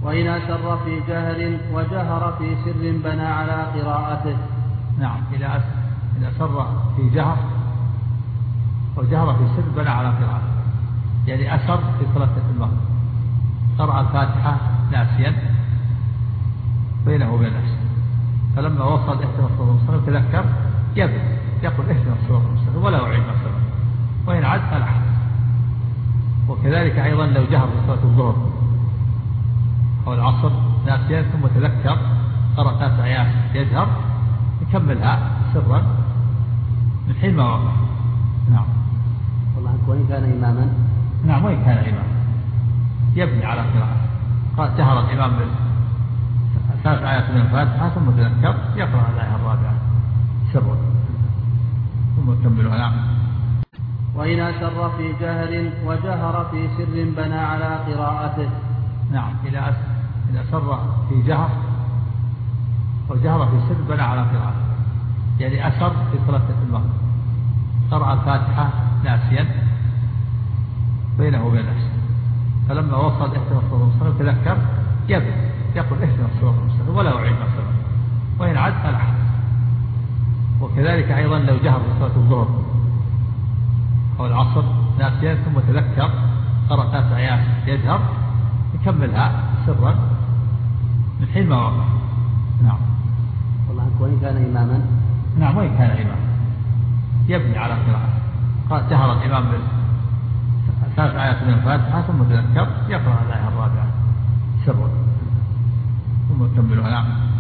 وإن أسر في جهر وجهر في سر بنى على قراءته. نعم، إذا أسر في جهر وجهر في سر بنى على قراءته، يعني أسر في صلاة المغرب قرأ الفاتحة ناسيا بينه وبين نفسه، فلما وصل اهدنا الصراط المستقيم تذكر يقول اهدنا الصراط المستقيم ولا يعيد نفسه، وإن عاد فلا حرج. وكذلك أيضا لو جهر في صلاة الظهر أو العصر ناسيا ثم تذكر قرأ 3 آيات يجهر يكملها سرا من حين ما وقع. نعم. والله وإن كان إماما. نعم، وإن كان إماما يبني على قراءته. قال جهر الإمام ب3 آيات من الفاتحة ثم تذكر يقرأ الآية الرابعة سرا ثم يكملها. نعم. وإن أسر في جهر وجهر في سر بنى على قراءته. نعم، إذا أسر في جهر وجهر في سر بنى على قراءته، يعني أسر في صلاة المغرب قرأ الفاتحة ناسيا بينه وبين نفسه، فلما وصل اهدنا الصراط المستقيم تذكر يقول اهدنا الصراط المستقيم ولا يعيد نفسه، وإن عاد فلا حرج. وكذلك أيضا لو جهر في صلاة الظهر أو العصر ناسيا ثم تذكر قرأ 3 آيات يجهر يكملها سرا من حين ما وقع. نعم. والله وإن كان إماما. نعم، وإن كان إماما يبني على قراءته. قال جهر الإمام ب3 آيات من الفاتحة ثم تذكر يقرأ الآية الرابعة سرا ثم يكملها. نعم.